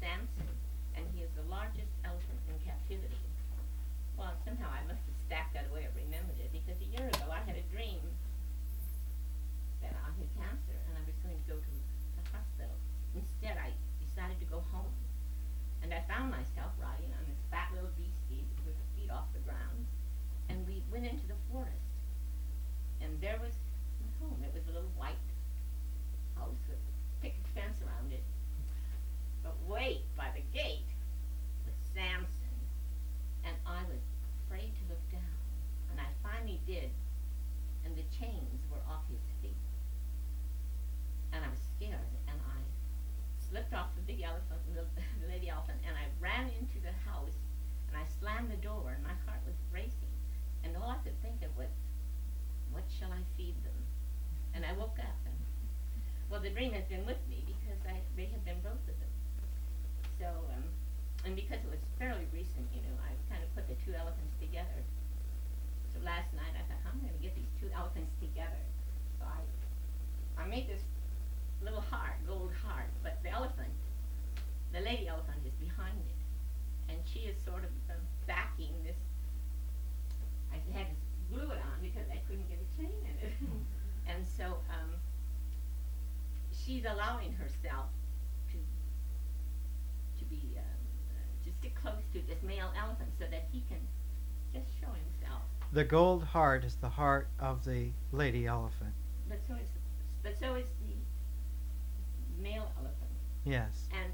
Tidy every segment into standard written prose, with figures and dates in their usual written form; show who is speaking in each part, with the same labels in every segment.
Speaker 1: Samson, and he is the largest elephant in captivity. Well, somehow I must have stacked that away or remembered it, because a year ago I had a dream that I had cancer and I was going to go to the hospital. Instead, I decided to go home. And I found myself riding on this fat little beastie with the feet off the ground. And we went into the forest. And there was my home. It was a little white house with a picket fence around it. But wait, by the gate was Samson. And I was afraid to look down. And I finally did. And the chains were off his feet. And I was scared. And I slipped off the big elephant, the lady elephant, and I ran into the house, and I slammed the door, and my heart was racing. And all I could think of was, what shall I feed them? And I woke up, and, well, the dream has been with me, because they have been both of them. So, and because it was fairly recent, I kind of put the two elephants together. So last night I thought, how am I going to get these two elephants together? So I made this little heart, gold heart, but the elephant, the lady elephant, is behind it, and she is sort of backing this. I had to glue it on because I couldn't get a chain in it, and so she's allowing herself to be to stick close to this male elephant so that he can just show himself.
Speaker 2: The gold heart is the heart of the lady elephant.
Speaker 1: But so is the male elephant.
Speaker 2: Yes.
Speaker 1: And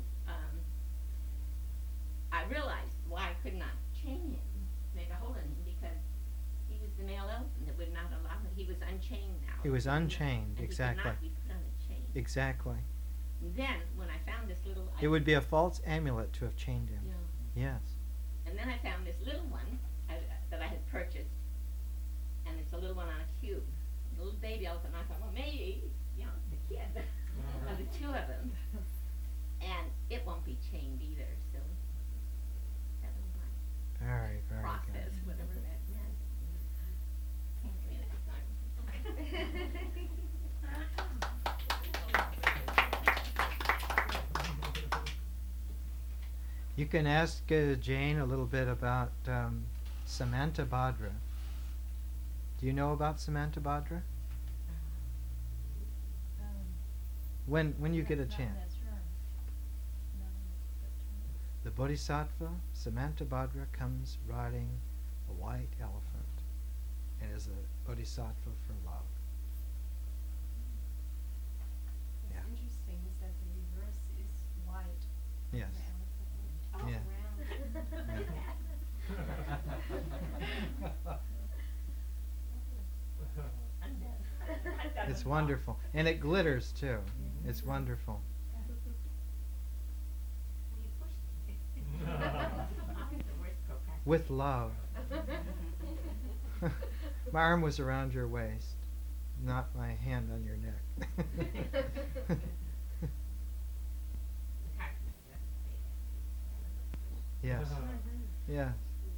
Speaker 1: I realized why I could not chain him, make a hold on him, because he was the male elephant that would not allow it. He was unchained now.
Speaker 2: He was unchained,
Speaker 1: and
Speaker 2: exactly.
Speaker 1: He could not be put on a chain.
Speaker 2: Exactly.
Speaker 1: And then, when I found this little...
Speaker 2: It would be a false amulet to have chained him.
Speaker 1: Yeah.
Speaker 2: Yes.
Speaker 1: And then I found this little one that I had purchased, and it's a little one on a cube. A little baby elephant. And I thought, well, maybe, the kid, the two of them. And it won't be chained either, so that was my
Speaker 2: Very, very
Speaker 1: process,
Speaker 2: good.
Speaker 1: whatever that meant. Can't do next time.
Speaker 2: You can ask Jane a little bit about Samantabhadra. Do you know about Samantabhadra? When you get a chance. The Bodhisattva, Samantabhadra, comes riding a white elephant and is a Bodhisattva for love.
Speaker 3: What's interesting is that the reverse is white.
Speaker 2: Yes.
Speaker 3: The elephant.
Speaker 1: Yeah.
Speaker 2: It's wonderful. And it glitters too. It's wonderful. With love. My arm was around your waist, not my hand on your neck. Yes. Yes.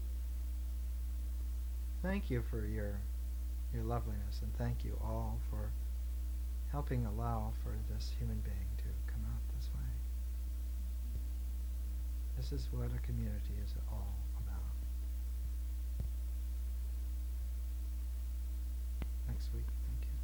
Speaker 2: Thank you for your loveliness, and thank you all for helping allow for this human being to come out this way. This is what a community is all about. Next week. Thank you.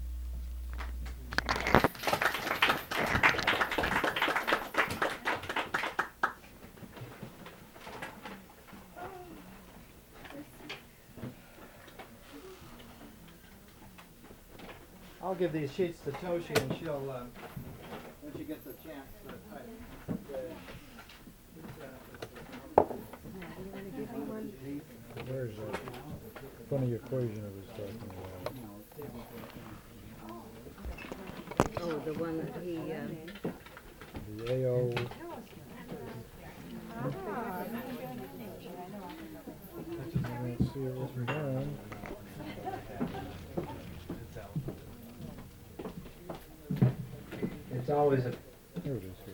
Speaker 2: I'll give these sheets to Toshi, and she'll, when she gets a chance, type.
Speaker 4: There's a funny equation I was talking about.
Speaker 5: Oh, the one that he,
Speaker 4: The AO. Let's see it written down.
Speaker 2: It's always a...
Speaker 4: Here it is. Here.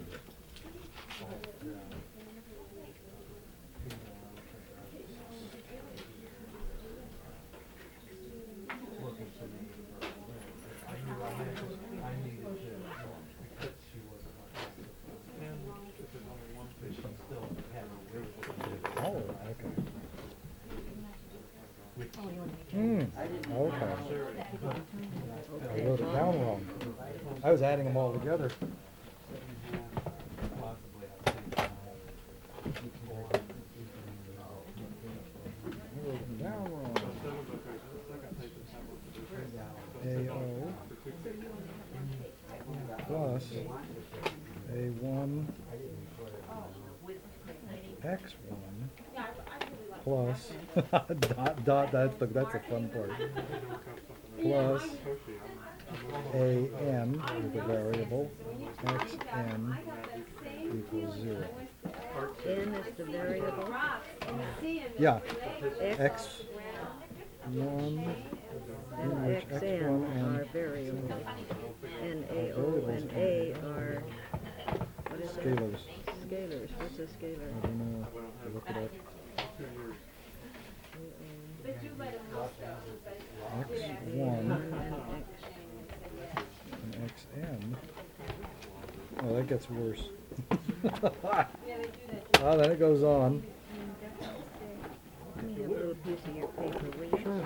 Speaker 4: I was adding them all together. Down wrong. AO plus A1 X1 plus dot, that's a fun part, plus AN with a variable, XN equals 0.
Speaker 5: N is the variable.
Speaker 4: Yeah,
Speaker 5: X
Speaker 4: X1
Speaker 5: and
Speaker 4: which
Speaker 5: XN are variables. And AO and A are, what is that?
Speaker 4: scalars.
Speaker 5: Scalars. What's a scalar?
Speaker 4: I don't know, I'll look it up. X1 and XN. Oh, that gets worse. Oh, then it goes on.
Speaker 5: Let me have a little piece of your paper, will you?
Speaker 4: Sure.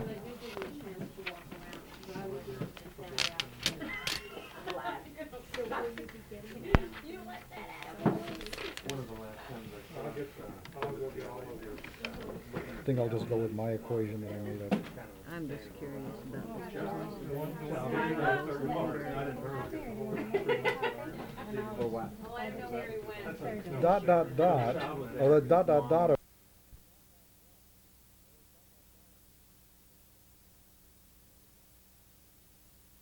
Speaker 4: I think I'll just go with my equation that I made up.
Speaker 5: I'm just curious about the business.
Speaker 4: Dot, dot, dot. Oh, the dot, dot, dot